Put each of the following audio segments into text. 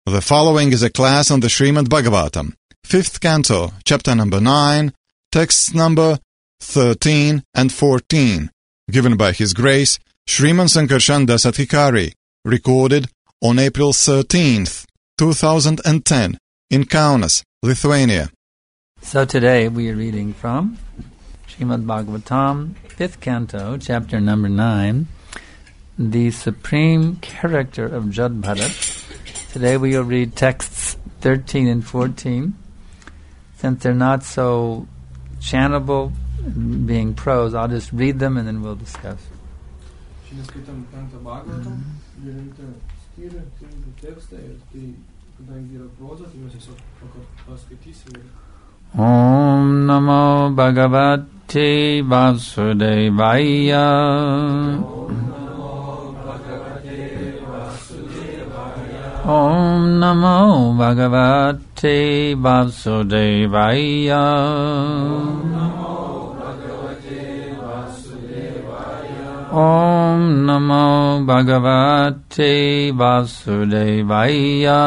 The following is a class on the Srimad Bhagavatam, 5th Canto, Chapter number 9, texts number 13 and 14, given by His Grace, Sriman Sankarshan Das Adhikari, recorded on April 13th, 2010, in Kaunas, Lithuania. So today we are reading from Srimad Bhagavatam, 5th Canto, Chapter number 9, the Supreme Character of Jad Bharat. Today we will read texts 13 and 14. Since they're not so chantable, being prose, I'll just read them and then we'll discuss. Om Namo Bhagavate Vasudevaya. Om Namo Bhagavate Vasudevaya. Om Namo Bhagavate Vasudevaya.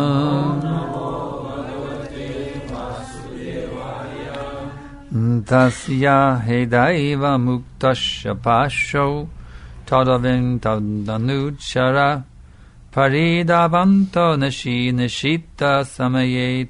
Tasya Hedaiva Muktasya Pasho Tadavin Tadanuchara Paridavanto Nishita Samaye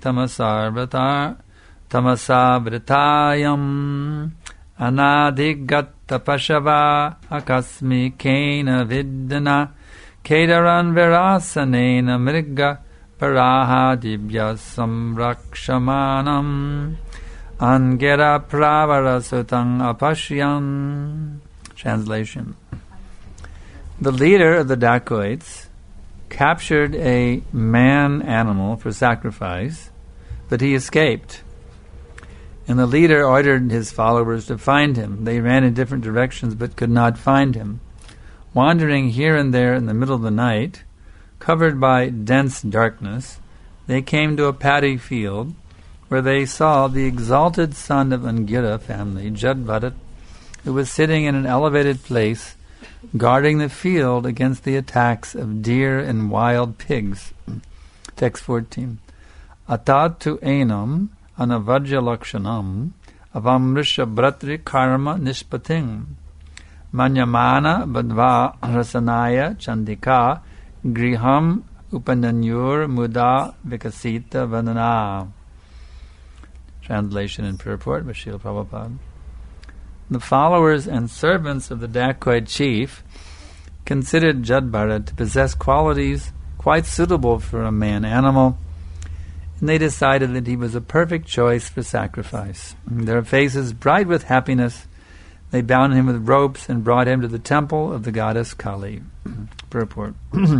Tamasavritayam Anadigata Pashava Akasmikena Vidana Kedaran Virasanena Mriga Paraha Dibya Samrakshamanam Angera Pravara Sutang Apashyan. Translation. The leader of the dacoits captured a man-animal for sacrifice, but he escaped. And the leader ordered his followers to find him. They ran in different directions but could not find him. Wandering here and there in the middle of the night, covered by dense darkness, they came to a paddy field where they saw the exalted son of Angira family, Jad Bharat, who was sitting in an elevated place guarding the field against the attacks of deer and wild pigs. Text 14. Atatu enam anavajya lakshanam avamrisha bratri karma nishpating manyamana badva rasanaya chandika griham upananyur muda vikasita vanana. Translation and purport by Srila Prabhupada. The followers and servants of the dacoit chief considered Jad Bharat to possess qualities quite suitable for a man-animal, and they decided that he was a perfect choice for sacrifice. Their faces bright with happiness, they bound him with ropes and brought him to the temple of the goddess Kali. Purport.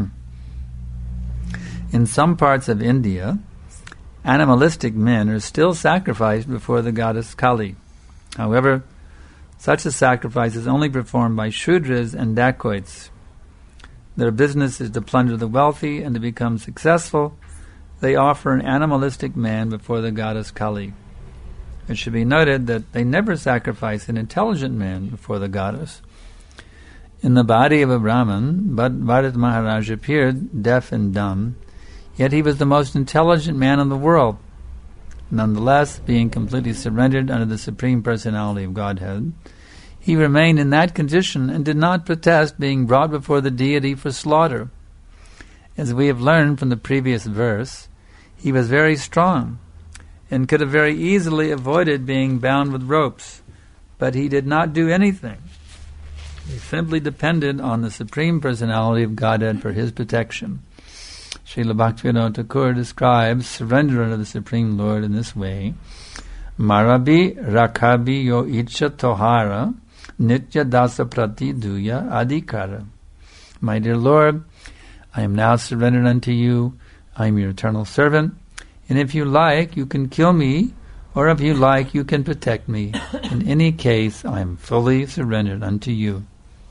In some parts of India, animalistic men are still sacrificed before the goddess Kali. However, such a sacrifice is only performed by Shudras and dacoits. Their business is to plunder the wealthy, and to become successful, they offer an animalistic man before the goddess Kali. It should be noted that they never sacrifice an intelligent man before the goddess. In the body of a Brahmin, Bharat Maharaj appeared deaf and dumb, yet he was the most intelligent man in the world. Nonetheless, being completely surrendered under the Supreme Personality of Godhead, he remained in that condition and did not protest being brought before the deity for slaughter. As we have learned from the previous verse, he was very strong and could have very easily avoided being bound with ropes, but he did not do anything. He simply depended on the Supreme Personality of Godhead for his protection. Srila Bhaktivinoda Thakur describes surrender unto the Supreme Lord in this way: Marabi rakhabi yo icha tohara nitya dasa prati duya adhikara. My dear Lord, I am now surrendered unto you. I am your eternal servant, and if you like, you can kill me, or if you like, you can protect me. In any case, I am fully surrendered unto you.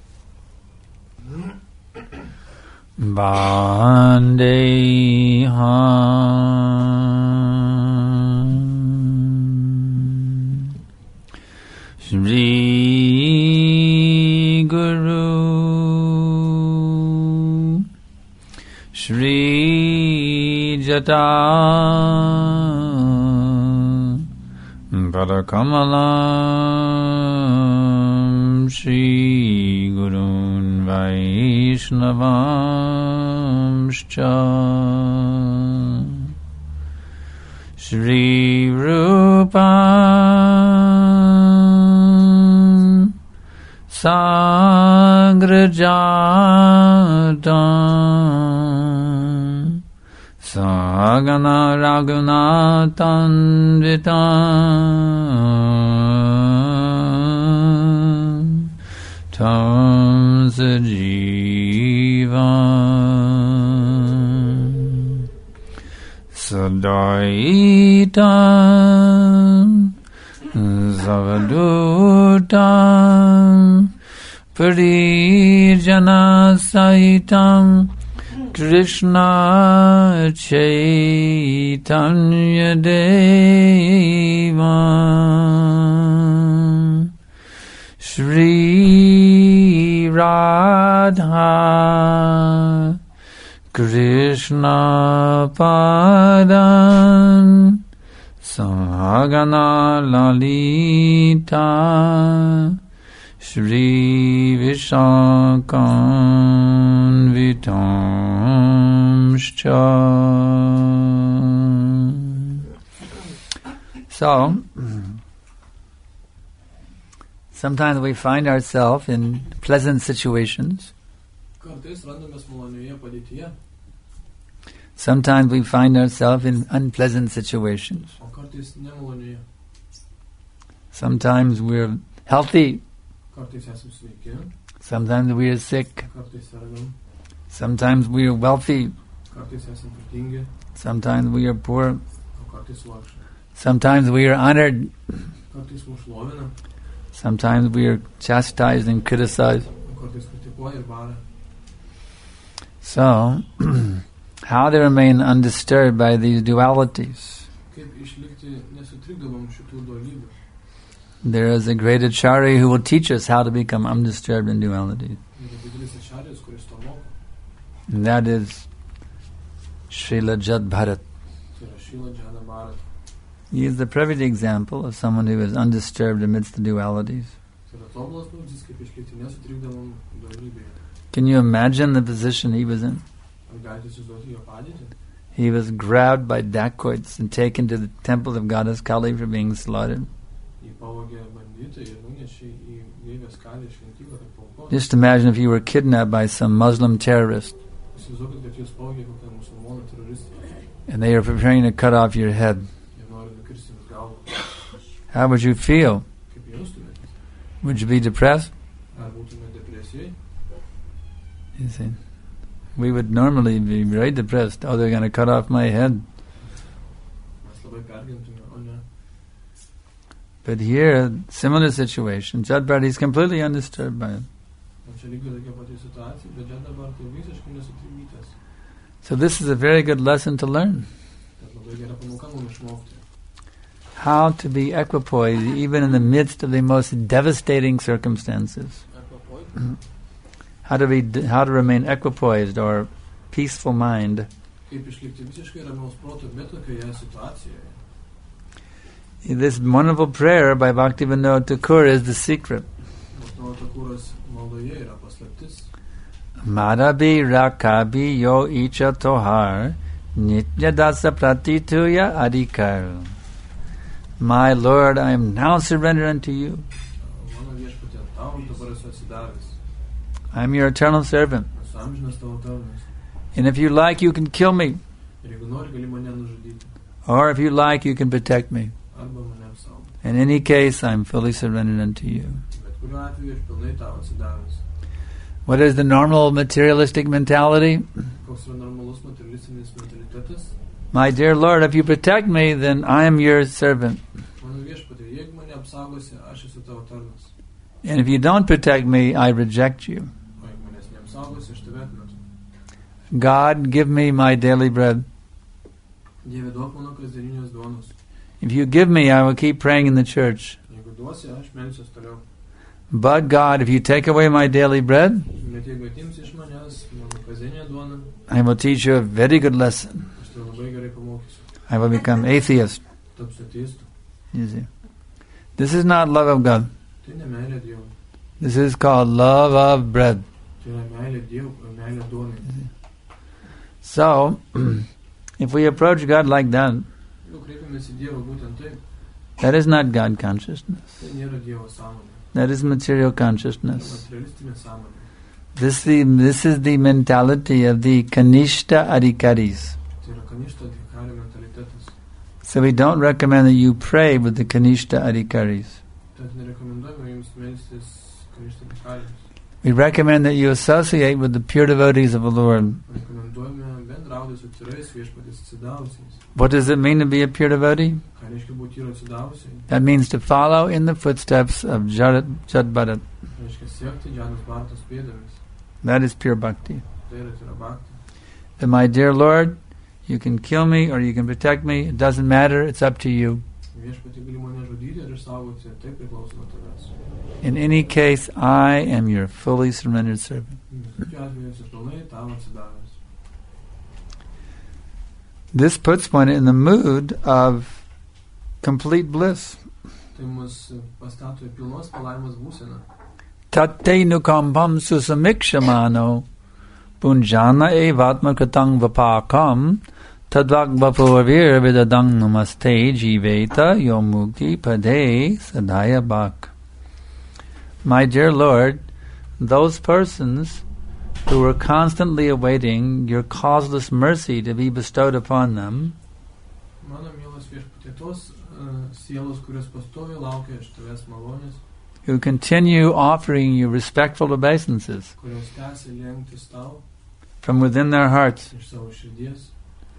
Vandeham Shri Guru Shri jata Padakamalam Shri Gurun Vaishnavamscha Shri Rupa Sagrajatam Sagana Raghunathanvitam Tam Sajivam Sadaitam Zavadutam Parijana Saitam Krishna Chaitanya Devam Shri Radha Krishna Padam Sahagana Lalita Shri Vishakam Vitamscha. So, sometimes we find ourselves in pleasant situations. Sometimes we find ourselves in unpleasant situations. Sometimes we're healthy. Sometimes we are sick. Sometimes we are wealthy. Sometimes we are poor. Sometimes we are honored. Sometimes we are chastised and criticized. So, how to remain undisturbed by these dualities? There is a great Acharya who will teach us how to become undisturbed in dualities. And that is Srila Jad Bharat. He is the perfect example of someone who is undisturbed amidst the dualities. Can you imagine the position he was in? He was grabbed by dacoits and taken to the temple of goddess Kali for being slaughtered. Just imagine if you were kidnapped by some Muslim terrorist and they are preparing to cut off your head. How would you feel? Would you be depressed? You see, we would normally be very depressed. Oh, they're going to cut off my head. But here, similar situation. Jad Bharat is completely undisturbed by it. So this is a very good lesson to learn. How to be equipoised even in the midst of the most devastating circumstances. How to remain equipoised or peaceful mind. This wonderful prayer by Bhaktivinoda Thakur is the secret. Marabi rakabi yo icha tohar nitya dasa pratituya adhikar. My Lord, I am now surrendered unto you. I am your eternal servant. And if you like, you can kill me. Or if you like, you can protect me. In any case, I am fully surrendered unto you. What is the normal materialistic mentality? My dear Lord, if you protect me, then I am your servant. And if you don't protect me, I reject you. God, give me my daily bread. If you give me, I will keep praying in the church. But God, if you take away my daily bread, I will teach you a very good lesson. I will become atheist. Tapsiu ateistu. You see. This is not love of God. Tai ne meilė Dievui. This is called love of bread. Tai yra meilė Dievui, meilė duonai. So, if we approach God like that, Jeigu kreipiamės į Dievą būtent taip, that is not God consciousness. tai nėra Dievo sąmonė. That is material Tai consciousness. materialistinė sąmonė. This is the mentality of the Kanishta Adhikaris. Tai yra kaništa adhikari mentalitetas. So we don't recommend that you pray with the Kanishta Adhikaris. Tad nerekomenduojame jums melstis kaništa adhikariams. We recommend that you associate with the pure devotees of the Lord. Rekomenduojame bendrauti su tyrais viešpaties atsidavusiais. What does it mean to be a pure devotee? Ką reiškia būti tyro atsidavusiai? That means to follow in the footsteps of Jad Bharat. Reiškia siekti Džanos Bhartos pėdomis. That is pure bhakti. Tai yra tyra bhakti. That, my dear Lord, you can kill me or you can protect me. It doesn't matter. It's up to you. Viešpatie gali mane žudyti ir išsaugoti, tai priklauso nuo tavęs. In any case, I am your fully surrendered servant. Tokiu atveju esi pilnai tavo atsidavęs. This puts one in the mood of complete bliss. Tai mus pastato į pilnos palaimos būseną. Tatte nukampam susamikshamano punjana evatma katang vapakam tadvakvapurvir vidadang namaste jiveta yomukti pade sadhaya bhak. My dear Lord, those persons who were constantly awaiting your causeless mercy to be bestowed upon them, Mano mielas viešpatie, tos sielos, kurios pastoviai laukia iš tavęs malonės, who continue offering you respectful obeisances kurios tęsia lenktis tau from within their hearts, iš savo širdies,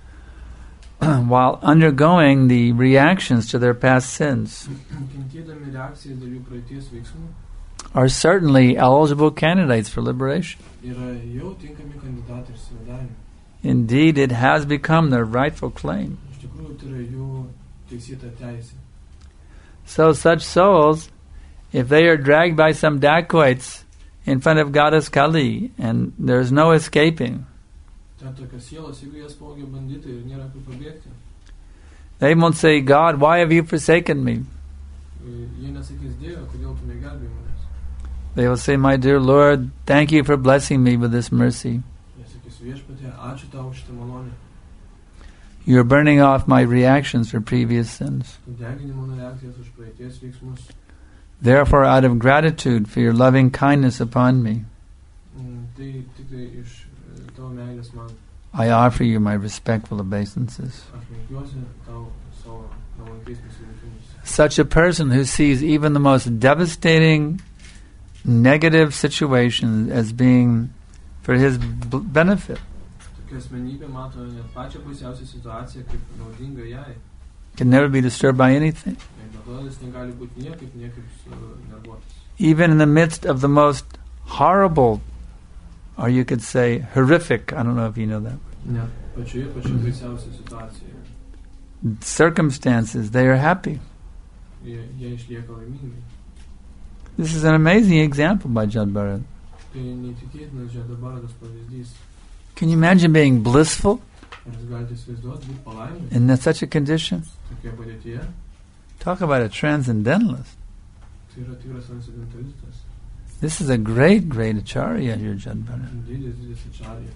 while undergoing the reactions to their past sins, kentėdami reakcijas dėl jų praeities veiksmų, are certainly eligible candidates for liberation. yra jau tinkami kandidatai ir išsivadavimai. Indeed, it has become their rightful claim. Iš tikrųjų, tai yra jų teisėta teisė. So such souls, if they are dragged by some dacoits in front of Goddess Kali and there's no escaping, Ten tokios sielos, jeigu jas paugia banditai ir nėra kaip pabėgti, they won't say, God, why have you forsaken me? jie nesakys, Dieve, kodėl tu negelbėjai manęs. They will say, my dear Lord, thank you for blessing me with this mercy. Jie sakys, viešpatie, ačiū tau už šitą malonę. You are burning off my reactions for previous sins. Tu degini mano reakcijas už praeities veiksmus. Therefore, out of gratitude for your loving kindness upon me, Tai tik tai iš tavo meilės man. I offer you my respectful obeisances. Aš lenkiuosi tau savo nuolankiais pasirinkimus. Such a person who sees even the most devastating negative situation as being for his benefit Tokia asmenybė mato net pačią baisiausią situaciją kaip naudinga jai. can never be disturbed by anything. Ir dėl to jis negali būti niekaip nervuotas. Even in the midst of the most horrible, or you could say horrific, I don't know if you know that, Net pačioje baisiausia situacijoje. circumstances, they are happy. Jie išlieka laimingi. This is an amazing example by Jad Bharat. Tai neįtikėtinas Žadabaras pavyzdys. Can you imagine being blissful Ar jūs galite įsivaizduoti būti palaiminti in such a condition? tokioje padėtyje? Talk about a transcendentalist. Tai yra tikras transcendentalistas. This is a great, great acharya here, Jad Bharat. Didis acharya.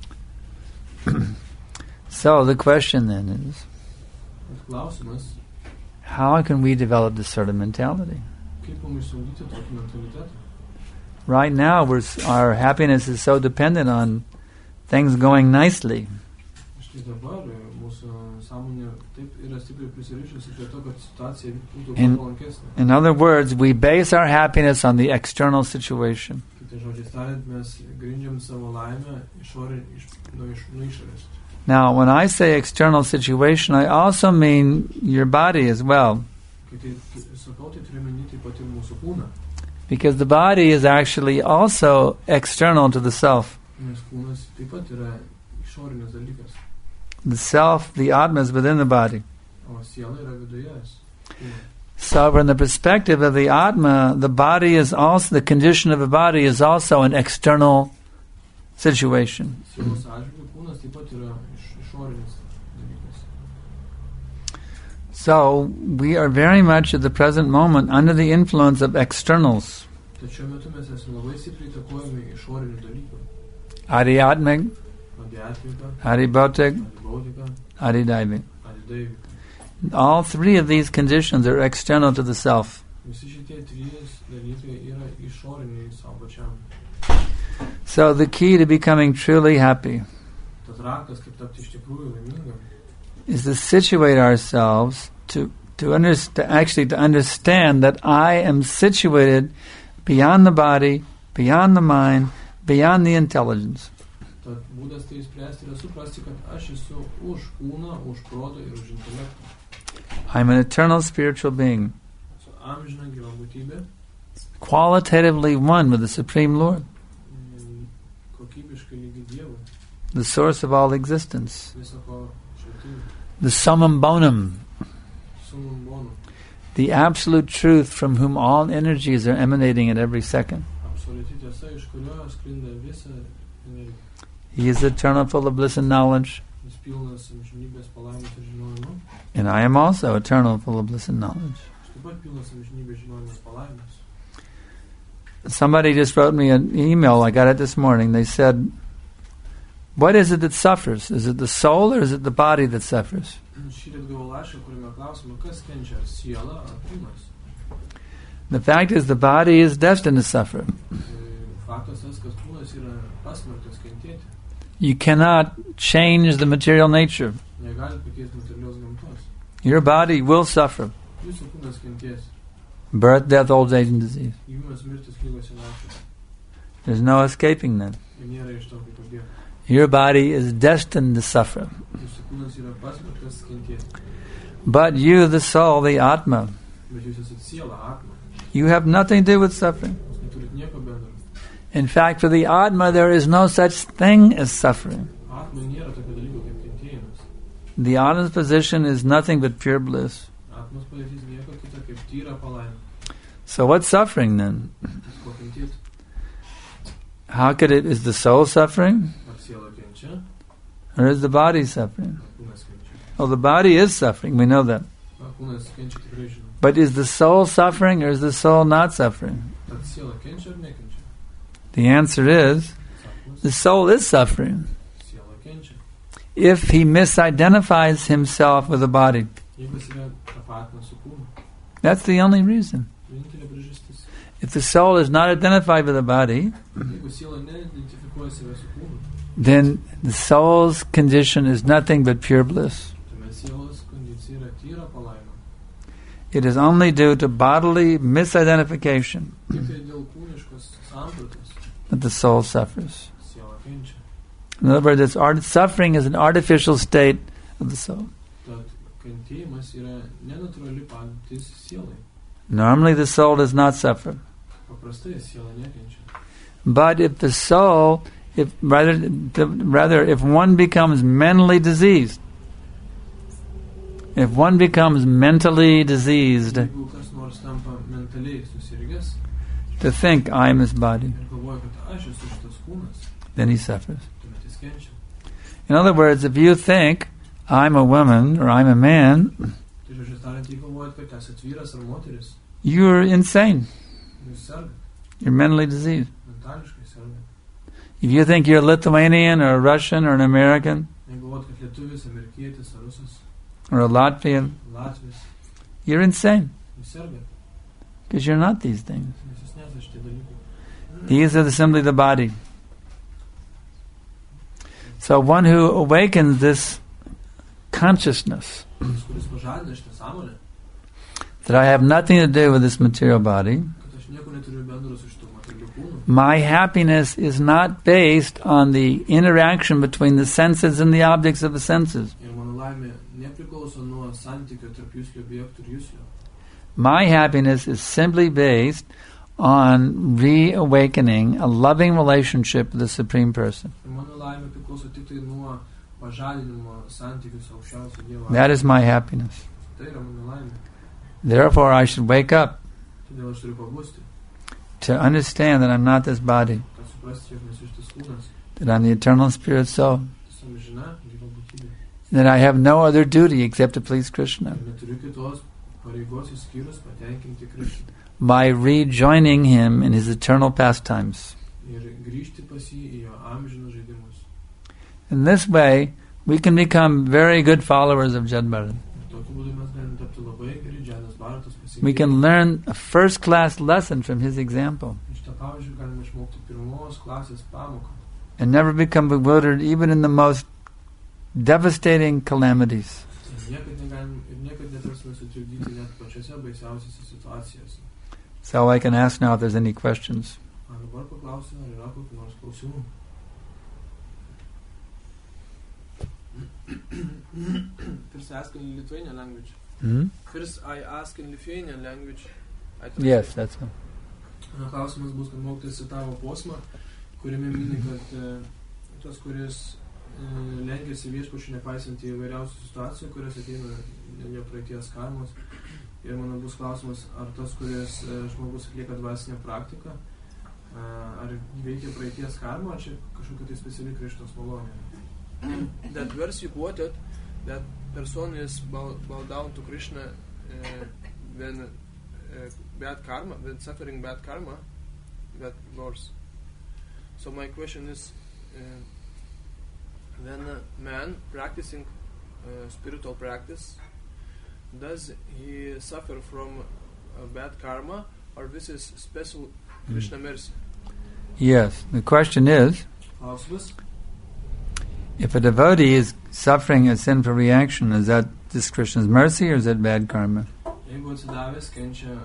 So the question then is, Bet klausimas, how can we develop this sort of mentality? kaip mums išsiugdyti tokį mentalitetą? Right now, our happiness is so dependent on things going nicely. Štai dabar mūsų sąmonė taip yra stipriai prisirišusi prie to, kad situacija būtų In- palankesnė. In other words, we base our happiness on the external situation. Kitai žodžiais tariant, mes grindžiam savo laimę nuo išorės. Now, when I say external situation, I also mean your body as well, Kai tai sakau, tai turiu menį taip pat ir mūsų kūną. because the body is actually also external to the self. Nes kūnas taip pat yra išorinis dalykas, The self, the Atma, is within the body. o siela yra viduje. Kūno. So, from the perspective of the Atma, the body is also, the condition of the body is also an external situation. Sielos atžvilgiu kūnas taip pat yra išorinis dalykas. So, we are very much at the present moment under the influence of externals. Tad šiuo metu mes esame labai stipriai įtakojami išorinių dalykų. Adhyatmic, Adhyatmika, adhibautic, adhibautika, adhidaivic. adhidaivika. All three of these conditions are external to the self. Visi šitie trys dalykai yra išoriniai savo pačiam. So the key to becoming truly happy Tad raktas, kaip tapti iš tikrųjų laimingam, is to situate ourselves to understand that I am situated beyond the body, beyond the mind, beyond the intelligence. tad būdas tai spręsti yra suprasti, kad aš esu už kūną, už protą ir už intelektą. I'm an eternal spiritual being, Esu amžina gyva būtybė, qualitatively one with the Supreme Lord, kokybiškai lygi Dievui, the source of all existence, viso ko šaltiniu, the summum bonum, sumum bonum, the absolute truth from whom all energies are emanating at every second. absoliuti tiesa, iš kurio sklinda visa energija. He is eternal, full of bliss and knowledge, Jis pilnas amžinybės palaimos ir žinojimo. and I am also eternal, full of bliss and knowledge. Aš taip pat pilnas amžinybės žinojimo palaimos. Somebody just wrote me an email, I got it this morning. They said, what is it that suffers? Is it the soul or is it the body that suffers? Šįryt gavau laišką, kuriame klausima, kas kenčia, ar siela, ar kūnas. The fact is the body is destined to suffer. Faktas tas, kad kūnas yra pasmerktas kentėti. You cannot change the material nature. Negali pakeisti materialios gamtos. Your body will suffer. Jūsų kūnas kentės. Birth, death, old age, and disease. Gimimas, mirtis, lygos ir senatvė. There's no escaping them. Ir nėra iš to, kaip pabėgti. Your body is destined to suffer. Jūsų kūnas yra pasmerktas kentėti. But you, the soul, the Atma, Bet jūs esat siela, atma. you have nothing to do with suffering. Jūs neturit nieko bendro. In fact, for the Atma, there is no such thing as suffering. Atma nėra tokio dalyko kaip kentėjimas. The Atma's position is nothing but pure bliss. Atmos padėtis nieko kita kaip tyra palaima. So what's suffering then? Ko kentėti? How could it, is the soul suffering? Ar siela kenčia, Or is the body suffering? ar kūnas kenčia. Well, the body is suffering, we know that. Ar kūnas kenčia tikrai žinom. But is the soul suffering or is the soul not suffering? Tad siela kenčia ar nekenčia? The answer is, Atsakymas, the soul is suffering siela kenčia. if he misidentifies himself with the body. Jeigu jis yra tapatinas su kūnu. That's the only reason. Vienintelė priežastis. If the soul is not identified with the body, Jeigu siela neidentifikuoja save su kūnu, then the soul's condition is nothing but pure bliss. tuomet sielos kondicija yra tyra palaima. It is only due to bodily misidentification Tik tai dėl kūniškos sampratos that the soul suffers. siela kenčia. In other words, suffering is an artificial state of the soul. Tad kentėjimas yra nenatūrali padėtis sielai. Normally the soul does not suffer. Paprastai siela nekenčia. But if the soul, if one becomes mentally diseased, Jeigu kas nors tampa mentaliai susirgęs to think I am his body, ir galvoja, kad aš esu šitas kūnas, then he suffers. tuomet jis kenčia. In other words, if you think I'm a woman or I'm a man, Tai žodžiu tariant, jeigu galvojat, kad esat vyras ar moteris, you're insane. jūs sergat, You're mentally diseased. mentališkai sergat. If you think you're a Lithuanian or a Russian or an American Jeigu galvojat, kad lietuvis, amerikietis ar rusas, or a Latvian, latvis, you're insane jūs sergat, because you're not these things. nes jūs nesate šitie dalykai. These are simply the body. So one who awakens this consciousness Jis, kuris pažadina šitą sąmonę, that I have nothing to do with this material body, kad aš nieko neturiu bendro su šitu materialiu kūnu. my happiness is not based on the interaction between the senses and the objects of the senses. Ir mano laimė nepriklauso nuo santykio tarp jūslių objektų ir jūslių. My happiness is simply based on reawakening a loving relationship with the Supreme Person. Ir mano laimė priklauso tik tai nuo pažadinimo santykių su aukščiausiu Dievu. That is my happiness. Tai yra mano laimė. Therefore, I should wake up Todėl aš turiu pabusti, to understand that I'm not this body, kad suprasti, jog nesu šitas kūnas. that I'm the eternal spirit soul. Esu amžina, gyva būtybė. that I have no other duty except to please Krishna. Ir neturiu kitos pareigos išskyrus patenkinti Krishną. By rejoining him in his eternal pastimes. Ir grįžti pas jį į jo amžinus žaidimus. In this way, we can become very good followers of Jad Bharat. Ir tokiu būdu mes galime tapti labai geri Džadas Bharatos We pasiekėjai. can learn a first-class lesson from his example Iš to pavyzdžių galime išmokti pirmos klasės pamoką. and never become bewildered even in the most devastating calamities. Ir niekad netarsime sutrikdyti net pačiose baisiausiose situacijose. So I can ask now if there's any questions. A dabar paklausiu, ar yra kokių nors klausimų. First I ask in Lithuanian language. Hmm? First I ask in Lithuanian language. Yes, that's all. Klausimas bus, kad mokytis citavo posmą, kuriame mini, kad tas, kuris lenkiasi viešpačiu nepaisant įvairiausių situacijų, kurios ateina jo praeities karmos. Ir mano bus klausimas, ar tas, kuris žmogus atlieka dvasinę praktiką, ar veikia praeities karmą, ar čia kažkokia tai speciali Krishnos malonė. That verse you quoted, that person is bow down to Krishna when bad karma, when suffering bad karma, that verse. So my question is, when a man practicing spiritual practice, does he suffer from bad karma, or this is special Krishna mercy? Yes, the question is, if a devotee is suffering a sinful reaction, is that this Krishna's mercy or is that bad karma? Jeigu atsidavęs kenčia,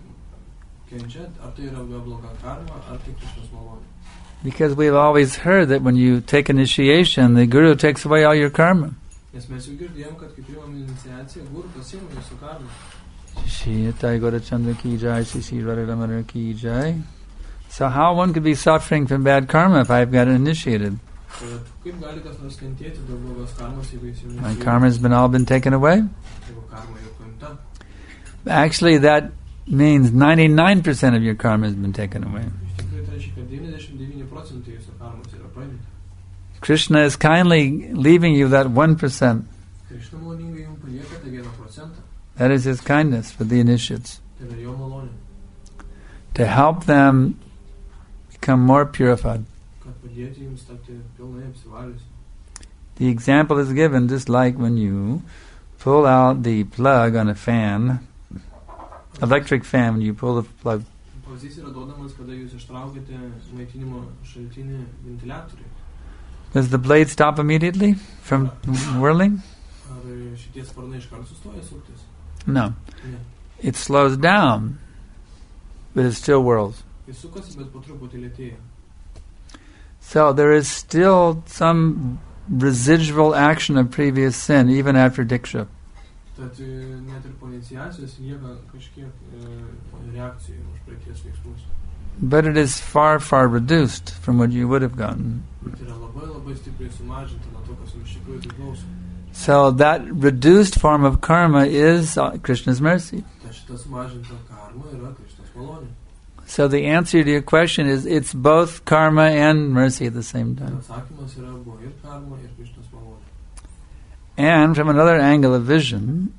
ar tai yra bloga karma, ar tai Krishnos malonė? Because we've always heard that when you take initiation, the Guru takes away all your karma. Nes mes jau girdėjom, kad kai priimam iniciaciją, Guru pasiima jūsų karmą. Shri Nitai Gaurachandra ki jai, Shri Radharamanar ki jai. So how one could be suffering from bad karma if I've got initiated? Kaip gali kas nors kentėti dėl blogos karmos, jeigu jis jau My karma has all been taken away? Jeigu karma jau paimta. Actually, that means 99% of your karma has been taken away. Iš tikrųjų, tai reiškia, kad 99% jūsų karmos yra paimta. Krishna is kindly leaving you that 1%. Krishna maloningai jums palieka tą 1%. That is his kindness for the initiates. Tai yra jo malonė. To help them become more purified. Kad padėti jums tapti pilnai apsivalius. The example is given just like when you pull out the plug on a fan, electric fan, when you pull the plug. Pavyzdys yra duodamas, kada jūs ištraukite maitinimo šaltinį ventiliatorių. Does the blade stop immediately from whirling? Ar šitie sparnai iškart sustoja suktis? No. Ne. It slows down, but it still whirls. Jis sukasi, bet po truputį lėtėja. So there is still some residual action of previous sin even after Diksha. Tad net ir po iniciacijos lieka kažkiek reakcijų už praeities veiksmus. But it is far, far reduced from what you would have gotten. Bet yra labai stipriai sumažinta nuo to, kas jums iš tikrųjų priklauso. So that reduced form of karma is Krishna's mercy. Tad šita sumažinta karma yra Krishnos malonė. So the answer to your question is it's both karma and mercy at the same time. Atsakymas yra buvo ir karma, ir Krishnos malonė. And from another angle of vision,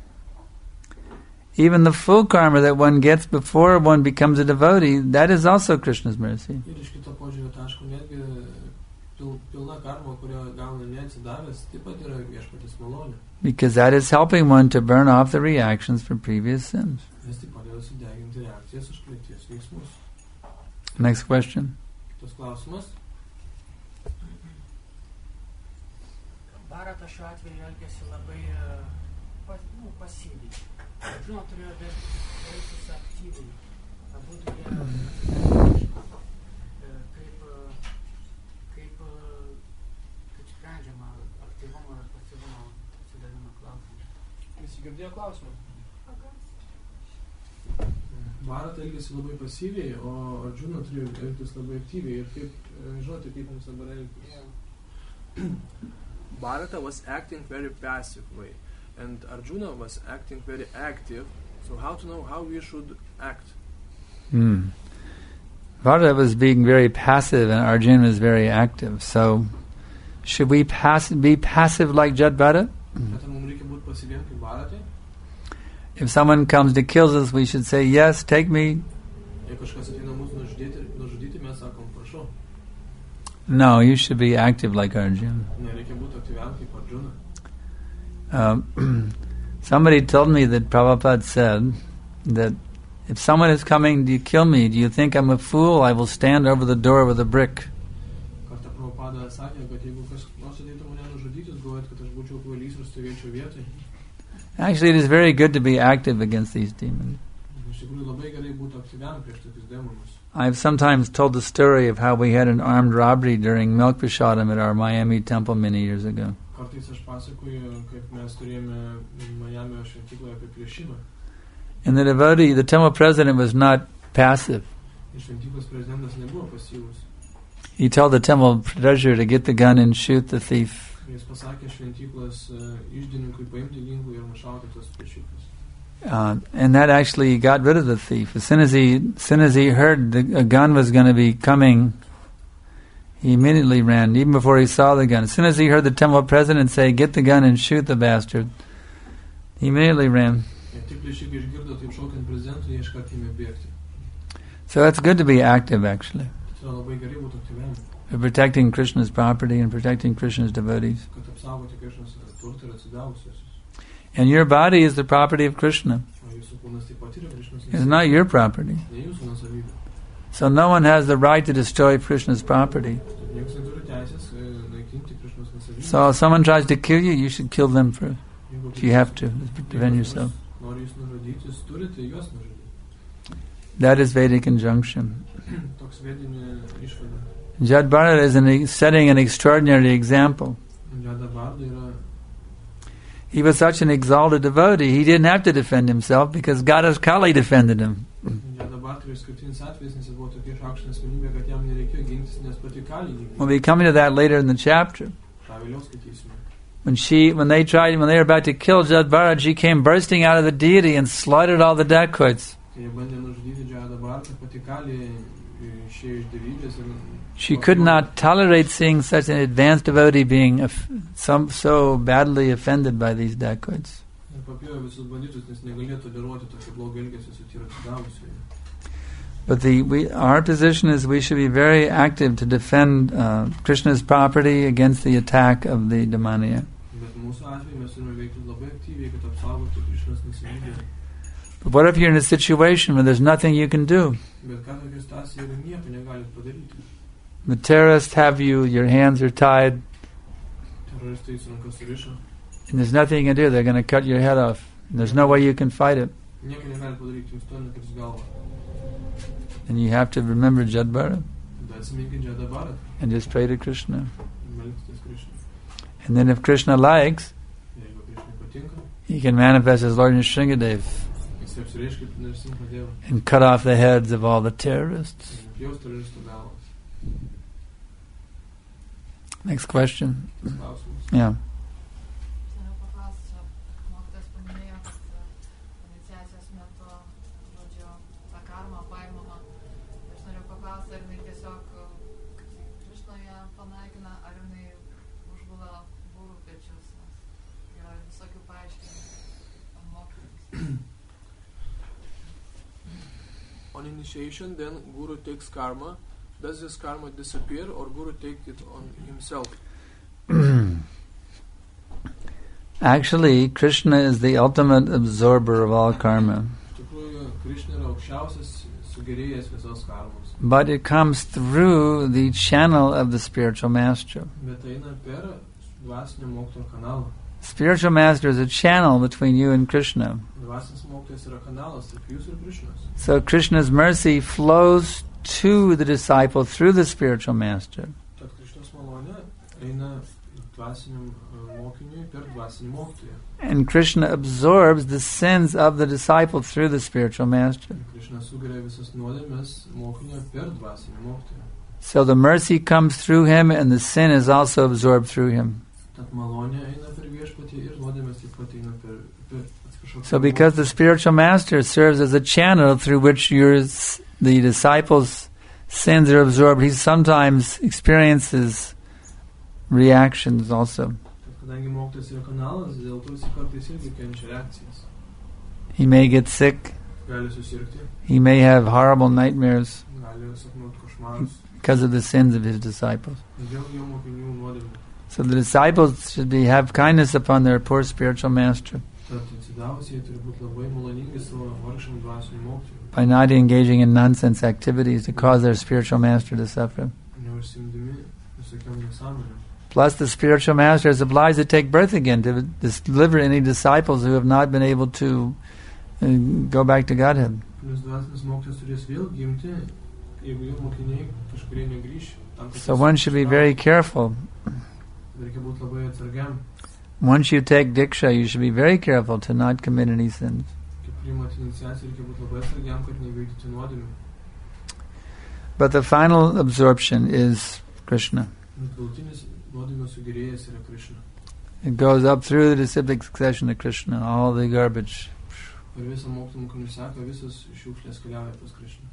even the full karma that one gets before one becomes a devotee, that is also Krishna's mercy. Ir iš kito požiūrio taško netgi pilna karma, kurią gauna neatsidavęs, taip pat yra viešpaties malonė. Because that is helping one to burn off the reactions from previous sins. Nes tai padėjo sudeginti reakcijas už praeities veiksmus. Next question. Kitas klausimas. Bharata šiuo atveju elgėsi labai pasyviai. Arjuna turėjo elgtis aktyviai. Abudu jie kaip sprendžiama aktyvumo ir pasyvumo atsidavimo klausimas. Visi girdėjo klausimą? Bharata elgėsi labai pasyviai, o Arjuna turėjo elgtis labai aktyviai. Ir kaip, žinote, kaip mums dabar elgtis? Bharata was acting very passive way, and Arjuna was acting very active. So how to know how we should act? Bharata was being very passive and Arjuna was very active. So Should we be passive like Jadbhara? Bet mums reikia būti pasyviem kaip Bharatai. If someone comes to kill us, we should say, yes, take me. Jei kažkas ateina mūsų nužudyti, mes sakom, prašau. No, you should be active like Arjuna. Nereikia būti aktyviam kaip Arjuna. Somebody told me that Prabhupada said that if someone is coming to kill me, do you think I'm a fool? I will stand over the door with a brick. Kartą Prabhupada sakė, kad jeigu kas nors ateitų mane nužudyti, jūs galvojat, kad aš būčiau kvailys ir stovėčiau vietoj. Actually, it is very good to be active against these demons. Iš tikrųjų labai gerai būti aktyviam prieš tokius demonus. I've sometimes told the story of how we had an armed robbery during Milk Prasadam at our Miami temple many years ago. Kartais aš pasakoju, kaip mes turėjome Miami šventykloje apie plėšimą. And the devotee, the temple president, was not passive. Ir šventyklos prezidentas nebuvo pasyvus. He told the temple treasurer to get the gun and shoot the thief. Jis pasakė šventyklos iždininkui paimti ginklą ir nušauti tos plėšikus. And that actually got rid of the thief. As soon as he heard a gun was going to be coming, he immediately ran, even before he saw the gun. As soon as he heard the temple president say, get the gun and shoot the bastard, he immediately ran. So it's good to be active, actually. For protecting Krishna's property and protecting Krishna's devotees. And your body is the property of Krishna. It's not your property. So no one has the right to destroy Krishna's property. So if someone tries to kill you, you should kill them first. If you have to defend yourself. That is Vedic injunction. Jadbhara is setting an extraordinary example. He was such an exalted devotee, he didn't have to defend himself because Goddess Kali defended him. We'll be coming to that later in the chapter. When they were about to kill Jadbhara, she came bursting out of the deity and slaughtered all the dacoits. She could not tolerate seeing such an advanced devotee being so badly offended by these dacoits. But our position is we should be very active to defend Krishna's property against the attack of the demoniac. But what if you're in a situation where there's nothing you can do? The terrorists have you, your hands are tied, and there's nothing you can do. They're going to cut your head off. And there's no way you can fight it. And you have to remember Jadbhara and just pray to Krishna. And then if Krishna likes, he can manifest as Lord Nrsingadev and cut off the heads of all the terrorists. Next question. Yeah. On initiation, then Guru takes karma. Does this karma disappear or Guru take it on himself? Actually, Krishna is the ultimate absorber of all karma. But it comes through the channel of the spiritual master. Spiritual master is a channel between you and Krishna. So Krishna's mercy flows to the disciple through the spiritual master. And Krishna absorbs the sins of the disciple through the spiritual master. So the mercy comes through him and the sin is also absorbed through him. So because the spiritual master serves as a channel through which the disciple's sins are absorbed, he sometimes experiences reactions also. Kadangi mokytojas yra kanalas, dėl to jis kartais irgi kenčia reakcijas. He may get sick. Gali susirgti, He may have horrible nightmares gali sapnuoti košmarus, because of the sins of his disciples. dėl jo mokinių nuodėmių. So the disciples should have kindness upon their poor spiritual master Tad atsidavusieji turi būti labai maloningi savo vargšam dvasiniam mokytojui, by not engaging in nonsense activities to cause their spiritual master to suffer. neužsiimdami visokiom nesąmonėm. Plus, the spiritual master is obliged to take birth again to deliver any disciples who have not been able to go back to Godhead. Plius dvasinis mokytojas turės vėl gimti, jeigu jo mokiniai kažkurie negrįš. So one should be very careful. Reikia būti labai atsargiam. Once you take Diksha, you should be very careful to not commit any sins. Kai priimat iniciaciją, reikia būti labai atsargiam, kad nevykdyti nuodėmių. But the final absorption is Krishna. Galutinis nuodėmio sugėrėjas yra Krishna. It goes up through the disciplic succession to Krishna, all the garbage. Per visą mokytojų mokinių seka, visas šiukšlės keliauja pas Krishna.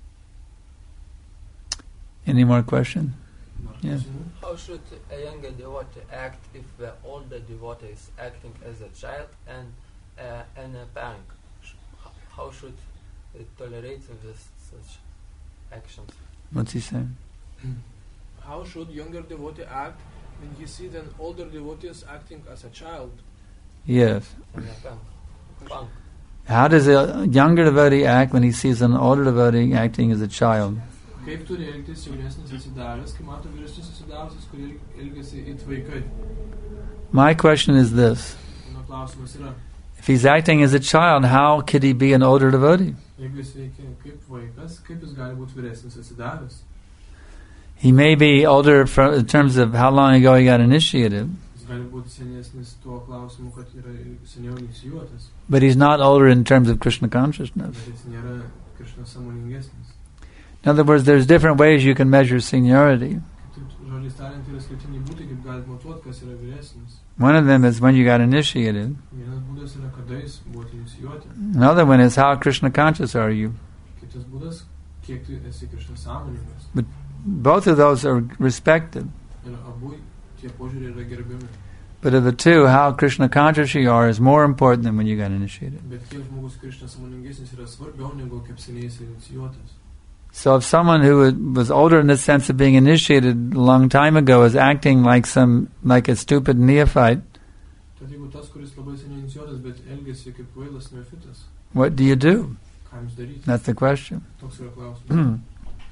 Any more questions? Yeah. How should a younger devotee act if the older devotee is acting as a child and a parent? How should it tolerate this such actions? What's he saying? How should younger devotee act when he sees an older devotee acting as a child? Yes. And a punk. How does a younger devotee act when he sees an older devotee acting as a child? Kaip turi elgtis jaunesnis atsidavęs, kai mato vyresnis atsidavęs, kurie elgiasi it vaikai? My question is this. Mano klausimas yra, If he's acting as a child, how could he be an older devotee? jeigu jis veikia kaip vaikas, kaip jis gali būti vyresnis atsidavęs? He may be older in terms of how long ago he got initiated, Jis gali būti senesnis tuo klausimu, kad yra seniau inicijuotas, but he's not older in terms of Krishna consciousness. bet jis nėra Krishna sąmoningesnis. In other words, there's different ways you can measure seniority. Taip, žodžiais tariant, yra skirtingi būdai, kaip galite matuoti, kas yra vyresnis. One of them is when you got initiated. Vienas būdas yra, kada jis buvo inicijuoti. Another one is how Krishna conscious are you. Kitas būdas, kiek tu esi Krishna sąmoningas. Both of those are respected. Ir abu tie požiūriai yra gerbiami. But of the two, how Krishna conscious you are is more important than when you got initiated. Bet kiek žmogus Krishna sąmoningesnis yra svarbiau negu kaip seniai jis inicijuotas. So if someone who was older in the sense of being initiated a long time ago is acting like a stupid neophyte, Tad jeigu tas, kuris labai seniai inicijuotas, bet elgiasi kaip kvailas neofitas, what do you do? ką jums daryti? That's the question. Toks yra klausimas.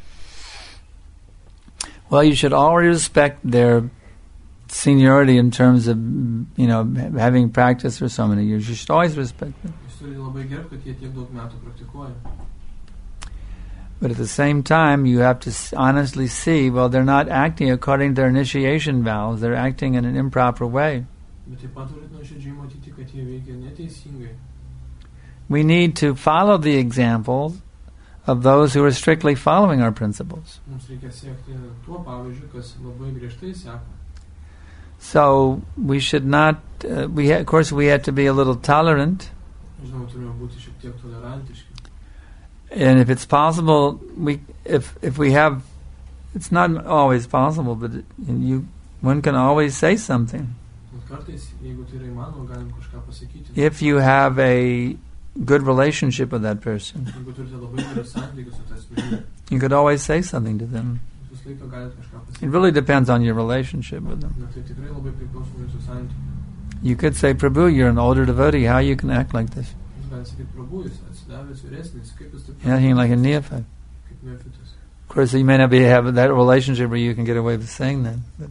Well, you should always respect their seniority in terms of, having practiced for so many years. You should always respect them. Jūs turite labai gerbti, kad jie tiek daug metų praktikuoja. But at the same time, you have to honestly see, well, they're not acting according to their initiation vows. They're acting in an improper way. Bet taip pat turite nuoširdžiai matyti, kad jie veikia neteisingai. We need to follow the examples of those who are strictly following our principles. Mums reikia siekti tuo pavyzdžiu, kas labai griežtai seka. So we should not, of course we have to be a little tolerant. Žinoma, turime būti šiek tiek tolerantiški. And if it's possible, if we have, it's not always possible, but one can always say something. Kartais, jeigu tai yra įmanoma, galim kažką pasakyti. If you have a good relationship with that person, Jeigu turite labai gerus santykius su tas asmeniu, you could always say something to them. jūs visą laiką galite kažką It pasakyti. really depends on your relationship with them. Na, tai tikrai labai priklauso nuo jūsų santykių. You could say, Prabhu, you're an older devotee. How you can act like this? Jūs galite sakyti, Prabhu, jūs atsidavęs vyresnis, kaip jūs taip You're acting like a neophyte. kaip neofitas. Of course, you may not have that relationship where you can get away with saying that. But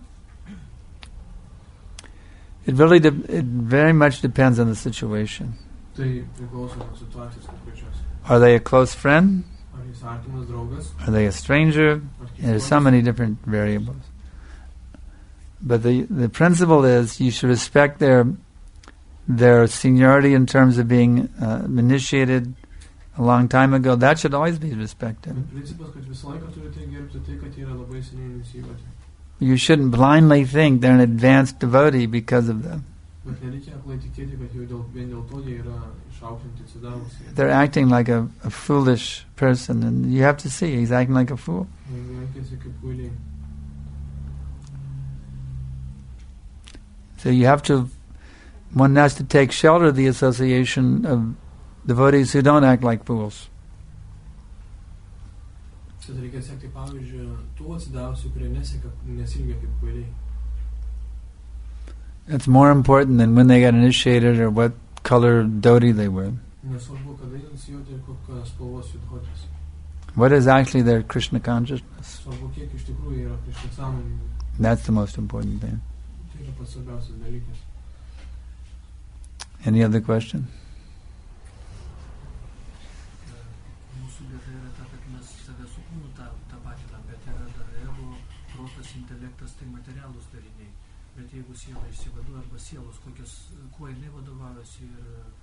it very much depends on the situation. Tai priklauso nuo situacijos kaip pačios. Are they a close friend? Ar jis artimas draugas, Are they a stranger? ar There's so many different variables. But the principle is you should respect their seniority in terms of being initiated a long time ago. That should always be respected. Bet principas, kad visą laiką turite gerbti tai, kad jie yra labai seniai inicijuoti. You shouldn't blindly think they're an advanced devotee because of them. Bet nereikia aklai tikėti, kad jau vien dėl to jie yra išaukštinti atsidavusiai. They're acting like a foolish person, and you have to see he's acting like a fool. Jeigu elgiasi kaip kvailiai. So one has to take shelter of the association of devotees who don't act like fools. Tad reikia sekti pavyzdžių tų atsidavusių, kurie nesilgia kaip kvailiai. It's more important than when they got initiated or what color dhoti they were. Nesvarbu, kada inicijuoti ir kokios spalvos jų dhotis. What is actually their Krishna consciousness? Svarbu, kiek iš tikrųjų yra Krishna sąmoningi. That's the most important thing. Tai yra pats svarbiausias dalykas. Any other question? Mūsų bėda yra ta, kad mes save su kūnu tą patinam, bet yra dar ego, protas, intelektas, tai materialūs dariniai. Bet jeigu siela išsivaduoja arba sielos, kuo jinai vadovaujasi ir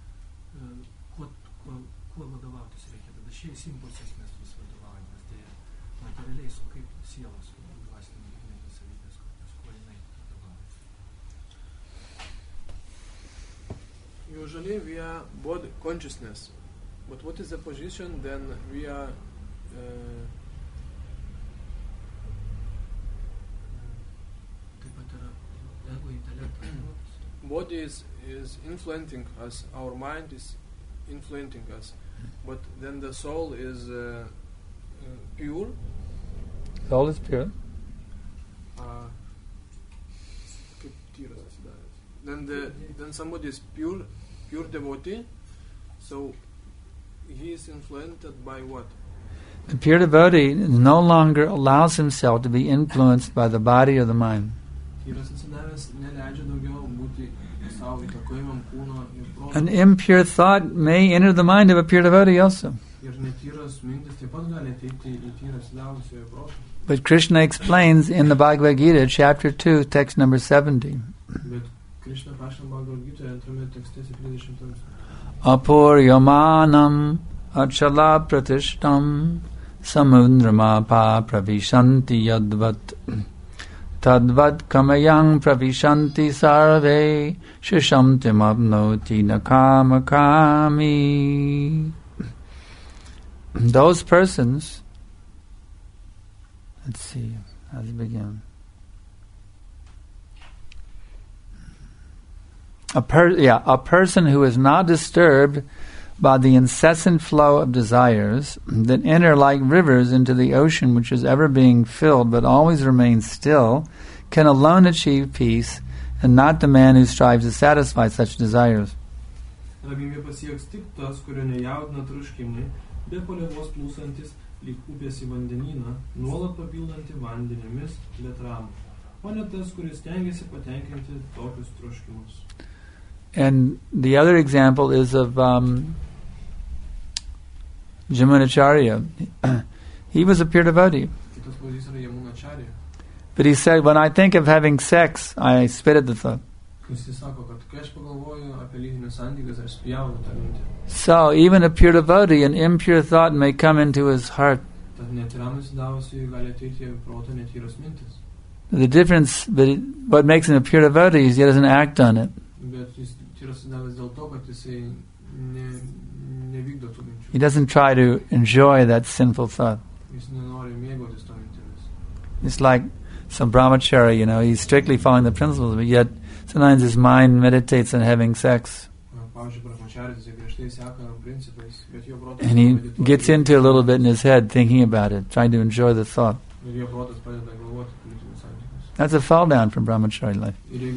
kuo vadovautis reikia, tada šiais impulsais mes vis vadovaujamės, tai materialiais, kaip sielos dvasinės savybės, kuo jinai vadovaujasi. Usually we are body consciousness, but what is the position then we are Taip pat yra ego, intelektas, body is influencing us, our mind is influencing us, but then the soul is pure. Soul is pure. Then somebody is pure devotee, so he is influenced by what? The pure devotee no longer allows himself to be influenced by the body or the mind. An impure thought may enter the mind of a pure devotee also. But Krishna explains in the Bhagavad Gita, chapter 2, text number 70. Apuryamanam achala pratishtam samundrama pravishanti yadvat tadvat kamayang pravishanti sarve shishamtim apnoti nakamakami. Those persons, let's see, how does it begin? A person who is not disturbed by the incessant flow of desires that enter like rivers into the ocean which is ever being filled but always remains still, can alone achieve peace, and not the man who strives to satisfy such desires. And the other example is of Jamunacharya. He was a pure devotee. But he said, when I think of having sex, I spit at the thought. So even a pure devotee, an impure thought may come into his heart. The difference, what makes him a pure devotee is he doesn't act on it. He doesn't try to enjoy that sinful thought. It's like some brahmachari, he's strictly following the principles, but yet sometimes his mind meditates on having sex. And he gets into a little bit in his head, thinking about it, trying to enjoy the thought. That's a fall down from brahmachari life.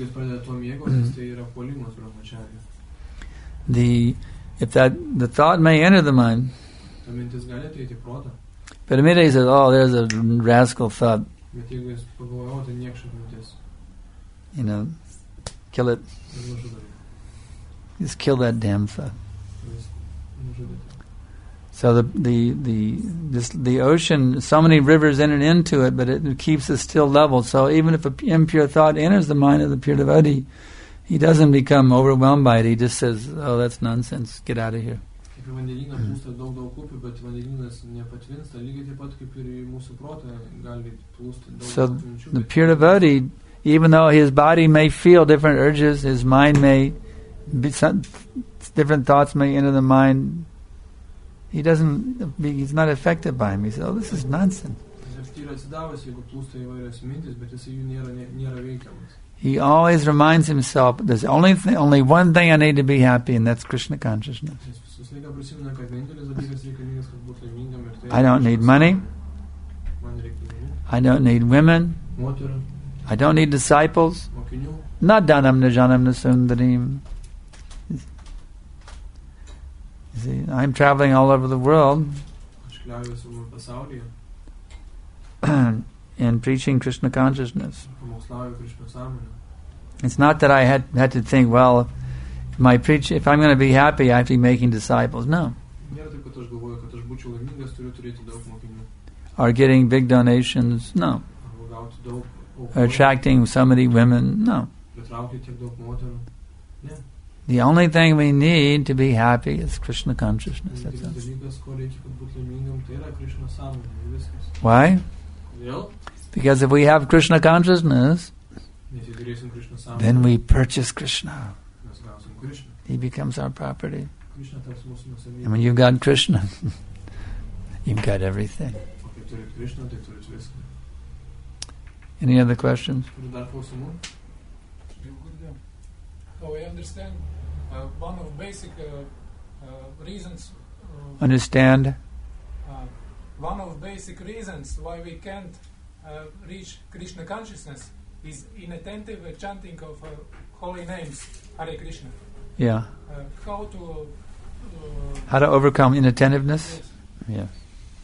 The thought may enter the mind, but immediately he says, "Oh, there's a rascal thought." Kill it. Just kill that damn thought. So the ocean, so many rivers entered into it, but it keeps it still level. So even if an impure thought enters the mind of the pure devotee, he doesn't become overwhelmed by it. He just says, "Oh, that's nonsense. Get out of here." So the pure devotee, even though his body may feel different urges, his mind may be different thoughts may enter the mind. He's not affected by him. He says, "Oh, this he always reminds himself, there's only one thing I need to be happy, and that's Krishna consciousness. Jis visą laiką prisimena, kad vienintelis dalykas reikalingas, kad būtų laimingam ir tai I don't need money. Man reikia pinigų, I don't need women. moterų, I don't need disciples. mokinių. Nadanam najanam nasundarim. You see, I'm traveling all over the world Aš keliauju visame pasaulyje, and preaching Krishna consciousness. pamokslauju Krišnos sąmonę. It's not that I had to think, well, if I'm going to be happy, I have to be making disciples. No. Nėra taip, kad aš galvoju, kad aš būčiau laimingas, turiu turėti daug mokinių. Or getting big donations. No. Arba gauti daug Or aukų, attracting so many women. No. pritraukti tiek daug moterų. The only thing we need to be happy is Krishna consciousness. That's Vienintelis it. dalykas, ko reikia, kad būtų laimingam, tai yra Krišnos sąmonė. Ir viskas. Why? Kodėl? Because if we have Krishna consciousness, Nes jei turėsim Krišnos sąmonę, then we purchase Krishna. mes gausim Krišną. He becomes our property. Krišna taps mūsų And when nusavybė. you've got Krishna, you've got everything. O kai turit Krišną, tai turit viską. Any other questions? Turiu dar klausimų? So I understand one of basic reasons. Understand? One of basic reasons why we can't reach Krishna consciousness is inattentive chanting of holy names, Hare Krishna. Yeah. How to How to overcome inattentiveness? yes. Yeah.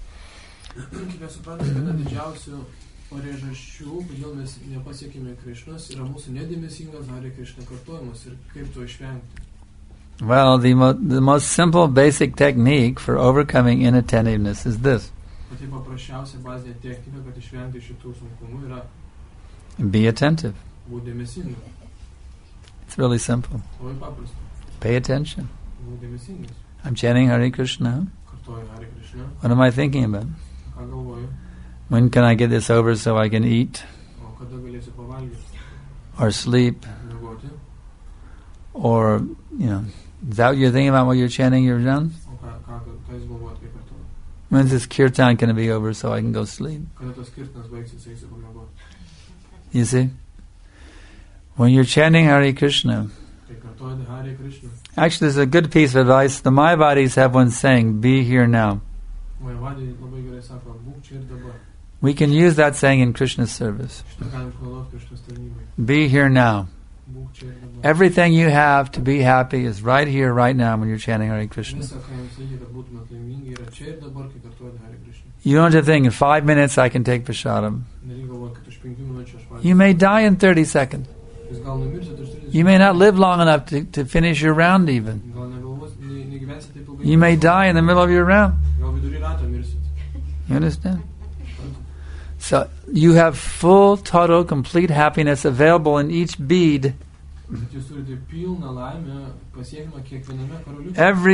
Kaip mes suprantame, viena didžiausių priežasčių, kodėl mes nepasiekime Krišnos, yra mūsų nedėmesingas Hare Krishna kartojimas ir kaip to išvengti. Well, the most simple, basic technique for overcoming inattentiveness is this. Pati paprasčiausia bazinė technika, kad išvengti šitų sunkumų, yra Be attentive. būti dėmesingas. It's really simple. Labai paprasta. Pay attention. Būti dėmesingas. I'm chanting Hare Krishna. Kartoju Hare Krishna. What am I thinking about? Ką galvoju? When can I get this over so I can eat O kada galėsiu pavalgyti? or sleep? Miegoti? Or, is that what you're thinking about while you're chanting your jans? O ką jūs galvojat, kai kartoju? When's this kirtan going to be over so I can go sleep? Kada tas kirtinas baigsis, eisiu pamiegoti? You see? When you're chanting Hare Krishna, Kai kartoju Hare Krishna, actually there's a good piece of advice. The Mayavadis have one saying, be here now. Majavadai labai gerai sako, būk čia ir dabar. We can use that saying in Krishna's service. Šitą galim panaudoti Krišnos tarnybai. Be here now. Būk čia ir dabar. Everything you have to be happy is right here, right now when you're chanting Hare Krishna. Visa, ką jums reikia, kad būtumėt laimingi, yra čia ir dabar, kai kartuojate Hare Krishna. You don't have to think, in 5 minutes I can take prasadam. Nereikia galvoti, kad už 5 minučių aš valgysiu. You may die in 30 seconds. Jūs gal numirsit už 30. You may not live long enough to finish your round even. Gal negyvensit taip ilgai. You may die in the middle of your round. Gal vidury rato mirsit. You understand? So you have full, total, complete happiness available in each bead. Bet jūs turite pilną laimę pasiekimą kiekviename karoliuke.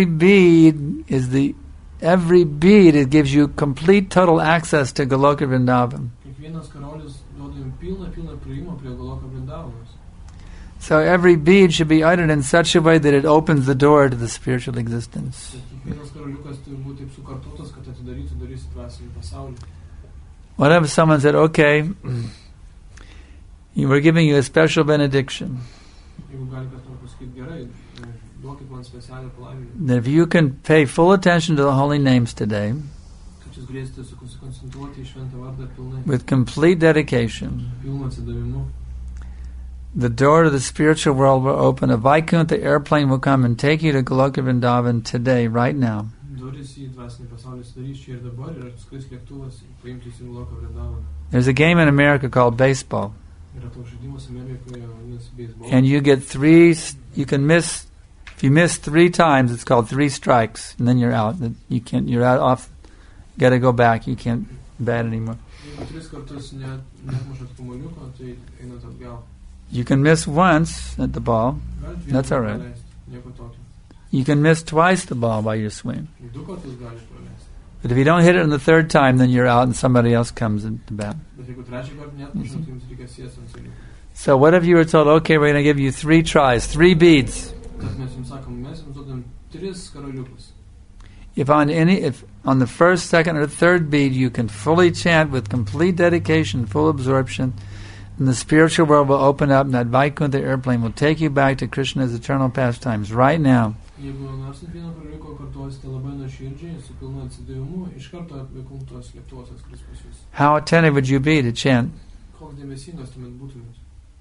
Every bead, it gives you complete, total access to Goloka Vrindavan. Kiekvienas karolis duoda jums pilną priėjimą prie Goloka Vrindavanos. So every bead should be uttered in such a way that it opens the door to the spiritual existence. Bet kiekvienas karoliukas turi būti taip sukartotas, kad atidarytų duris į dvasinį pasaulį. What if someone said, okay, we're giving you a special benediction. Jeigu gali kas nors pasakyti, gerai, duokit man specialią palaiminimą. That if you can pay full attention to the holy names today, Kad jūs galėsite susikoncentruoti į šventą vardą pilnai, with complete dedication, pilną atsidavimu, the door to the spiritual world will open. A Vaikuntha airplane will come and take you to Goloka Vrindavan today, right now. duris į dvasinį pasaulį sudarys čia ir dabar ir atskris lėktuvas paimti į Goloka Vrindavaną. There's a game in America called baseball. Yra toks žaidimas Amerikoje, vadinasi baseball. And you get if you miss 3 times, it's called 3 strikes, and then you're out. You're out off, got to go back, you can't bat anymore. Jeigu 3 kartus neatmušat kamuoliuko, tai einat atgal. You can miss once at the ball. Galit vieną That's all right. praleisti, nieko tokio. You can miss twice the ball by your swing. 2 kartus galit praleisti. But if you don't hit it on the 3rd time, then you're out and somebody else comes in to bat. Bet jeigu 3 kartą neatmušat, tai jums reikia sėsti ant suoliuko. So what if you were told, okay, we're going to give you 3 tries, 3 beads. Tad mes jums sakom, mes jums duodam 3 karoliukus. If on the 1st, 2nd, or 3rd bead you can fully chant with complete dedication, full absorption, and the spiritual world will open up, and that Vaikuntha airplane will take you back to Krishna's eternal pastimes right now. Jeigu nors vieną praliko kartuosite labai nuoširdžiai, su pilnu atsidavimu, iš karto Vaikuntos lėktuvas atskris pas jūs. How attentive would you be to chant? Koks dėmesingas tuomet būtumėt?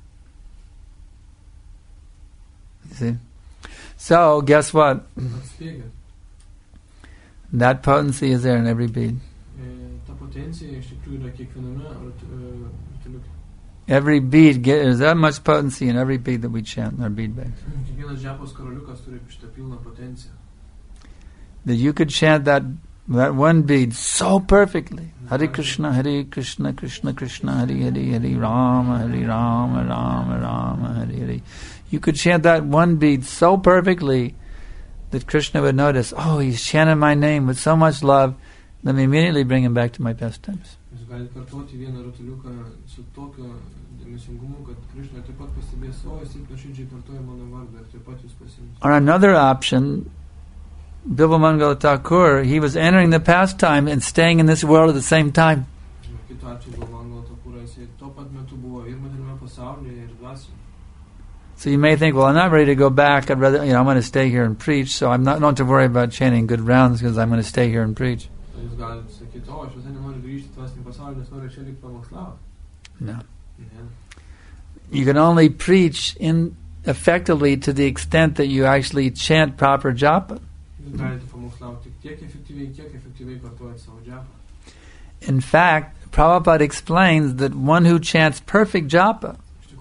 You see? So, guess what? Atspėkit. That potency is there in every bead. Ta potencija iš tikrųjų yra kiekviename rutuliuke. Every bead, there's that much potency in every bead that we chant in our bead bags. Kiekvienas džiapos karoliukas turi šitą pilną potenciją. That you could chant that one bead so perfectly. Hare Krishna, Krishna Krishna, Hare Hare, Hare Rama, Rama Rama, Hare Hare. You could chant that one bead so perfectly that Krishna would notice, oh, he's chanted my name with so much love, let me immediately bring him back to my pastimes. Jūs galite kartuoti vieną rutuliuką su tokiu dėmesingumu, kad Krishna taip pat pastebės, o jis taip nuoširdžiai kartuoja mano vardą ir taip pat jūs pasiims. Or another option, Bilva Mangala Thakur, he was entering the pastime and staying in this world at the same time. Kitu atveju Bilva Mangala Thakur, jisai tuo pat metu buvo ir materialiame pasaulyje ir dvasioje. So you may think, well, I'm not ready to go back. I'd rather, I'm going to stay here and preach. So I'm not have to worry about chanting good rounds because I'm going to stay here and preach. Jūs galite sakyti, o, aš visai nenoriu grįžti į dvasinį pasaulį, nes noriu čia likti pamokslauti. No. Ne. You can only preach effectively to the extent that you actually chant proper japa. Jūs galite pamokslauti tiek efektyviai kartuojate savo džiapą. In fact, Prabhupada explains that one who chants perfect japa,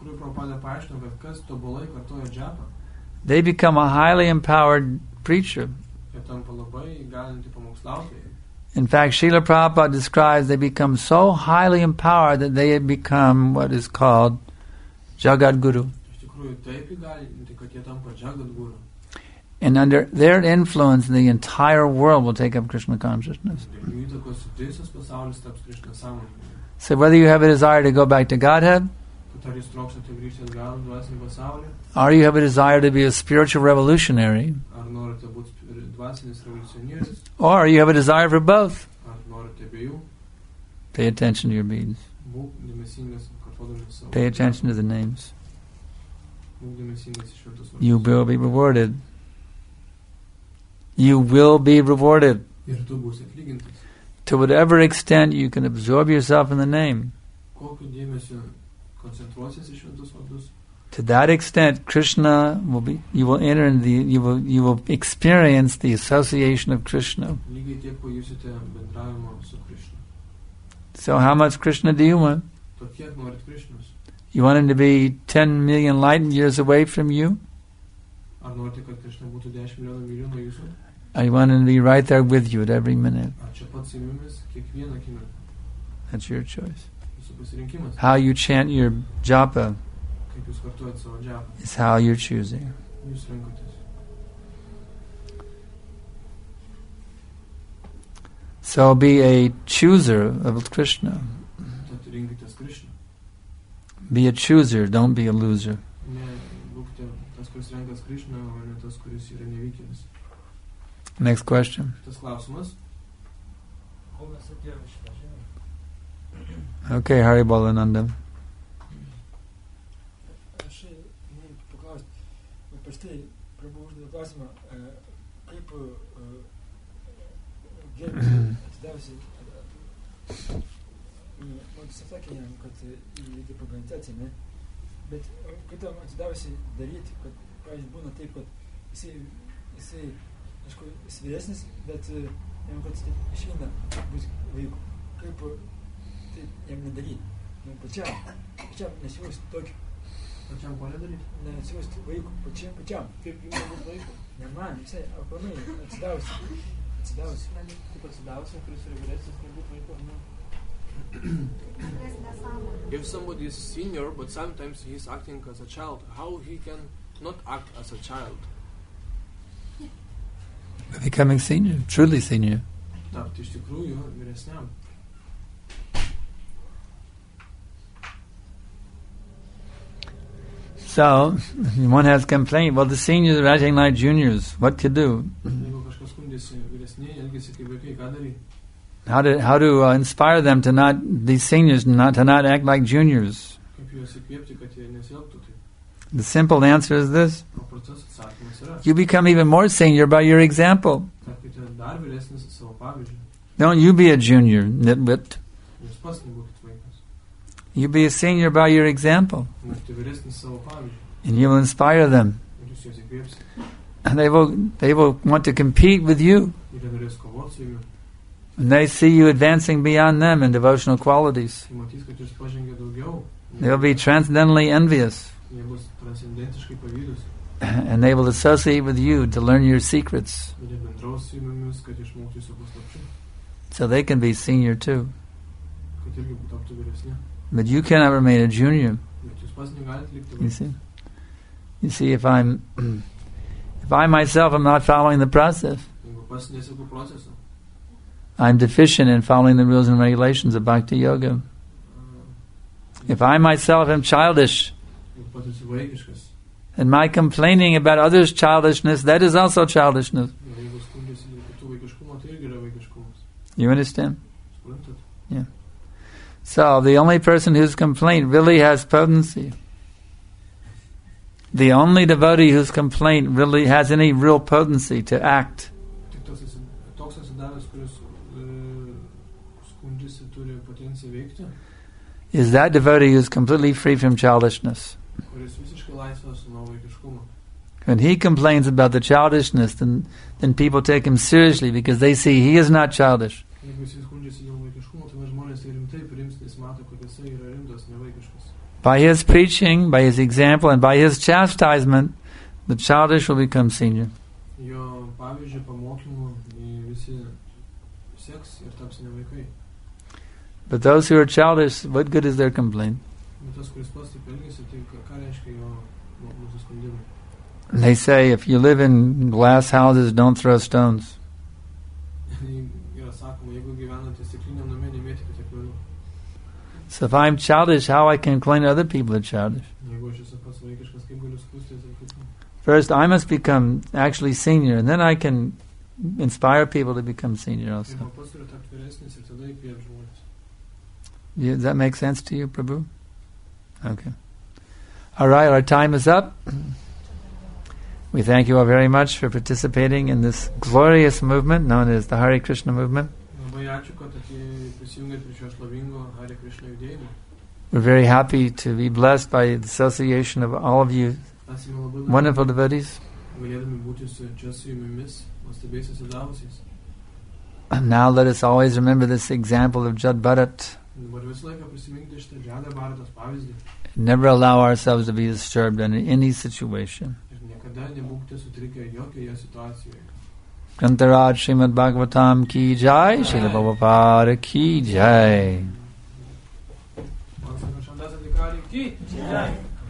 they become a highly empowered preacher. In fact, Srila Prabhupada describes they become so highly empowered that they become what is called Jagat Guru. And under their influence, the entire world will take up Krishna consciousness. So whether you have a desire to go back to Godhead, or you have a desire to be a spiritual revolutionary, or you have a desire for both, pay attention to your beads. Pay attention to the names. You will be rewarded. You will be rewarded. To whatever extent you can absorb yourself in the name, to that extent, Krishna will be. You will enter in the. You will experience the association of Krishna. So, how much Krishna do you want? You want him to be 10 million light years away from you? Or you want him to be right there with you at every minute? That's your choice. How you chant your japa is how you're choosing. So be a chooser of Krishna. Be a chooser, don't be a loser. Next question. Okay, Hari Bolananda. Aš noriu paklausti, prieš tai Prabhu uždavė klausimą, kaip gerbėsi atidavusi, man sakė jam, kad reikia organizaciją, ne? Bet kaip tam atidavusi daryti, kad, pavyzdžiui, būna taip, kad jisai, aišku, jis vyresnis, bet jam, kad išeina bus vaikų. Kaip taip jam nedaryti? Pačiam nesijausti tokį. Pačiam ko nedaryti? Nesijausti vaikų, pačiam. Kaip jums nebūtų vaikų? Ne man, visai, aplamai, atsidavusi. Kaip atsidavusi, kuris yra vyresnis, nebūtų vaikų, If somebody is senior, but sometimes he is acting as a child, how he can not act as a child? Becoming senior, truly senior. Tapti iš tikrųjų vyresniam. So, one has complained, well, the seniors are acting like juniors. What to do? How to inspire them to not, these seniors, to not act like juniors? kaip juos įkvėpti, kad jie nesielgtų taip. The simple answer is this. Paprastas atsakymas yra. You become even more senior by your example. Tapkite dar vyresnis savo pavyzdžiu. Don't you be a junior, nitwit. Jūs pats nebūkit vaikas. You be a senior by your example. Būkite vyresnis savo pavyzdžiu. And you will inspire them. Ir jūs juos įkvėpsite. And they will want to compete with you. Ir jie norės kovoti su jumis. And they see you advancing beyond them in devotional qualities. Jie matys, kad jūs pažengė daugiau. They'll be transcendently envious. Jie bus transcendentiškai pavydūs. And they will associate with you to learn your secrets. Ir jie bendraus su jumis, kad išmoktų jūsų paslapčių. So they can be senior too. Kad irgi taptų vyresni. But you cannot remain a junior. Bet jūs pats negalite likti You vaikas. see, if I myself am not following the process, Jeigu pats neseku proceso, I'm deficient in following the rules and regulations of Bhakti Yoga. If I myself am childish, jeigu pats esi vaikiškas, and my complaining about others' childishness, that is also childishness. ir jeigu skundžiasi dėl kitų vaikiškumo, tai irgi yra vaikiškumas. You understand? Suprantat? So the only person whose complaint really has potency, the only devotee whose complaint really has any real potency to act, Tik toks atsidavęs, kuris skundžiasi, turi potenciją veikti, is that devotee who's completely free from childishness. kuris visiškai laisvas nuo vaikiškumo. When he complains about the childishness, then people take him seriously because they see he is not childish. Jeigu jis skundžiasi dėl vaikiškumo, tai žmonės tai rimtai priims, nes mato, kad jisai yra rimtas, ne vaikiškas. By his preaching, by his example, and by his chastisement, the childish will become senior. Jo pavyzdžių, pamokymų visi seks ir taps ne vaikai. But those who are childish, what good is their complaint? Bet tas, kuris pats taip elgiasi, tai ką reiškia jo nusiskundimai? They say, if you live in glass houses, don't throw stones. Yra sakoma, jeigu gyvenate stikliniam name, nemėtykite akmenų. So if I'm childish, how I can complain other people are childish? Jeigu aš esu pats vaikiškas, kaip galiu skųstis ir kitų? First, I must become actually senior, and then I can inspire people to become senior also. Jeigu pats turiu tapti vyresnis ir tada įkvėp žmonės. Does that make sense to you, Prabhu? Okay. All right, our time is up. We thank you all very much for participating in this glorious movement known as the Hare Krishna movement. Labai ačiū, kad prisijungėt prie šio šlovingo Hare Krishna judėjimo. We're very happy to be blessed by the association of all of you Esame labai wonderful devotees. galėdami būti čia su jumis, nuostabiais susidavusiais. And now let us always remember this example of Jad Bharat. Dabar visą laiką prisiminkite šitą Džadą Bharatos pavyzdį Never allow ourselves to be disturbed in any situation. ir niekada nebūkite sutrikę jokioje situacijoje. Grantaraj Srimad Bhagavatam ki jai, Srila Prabhupada ki jai. Man sako, Šandas Adhikari ki?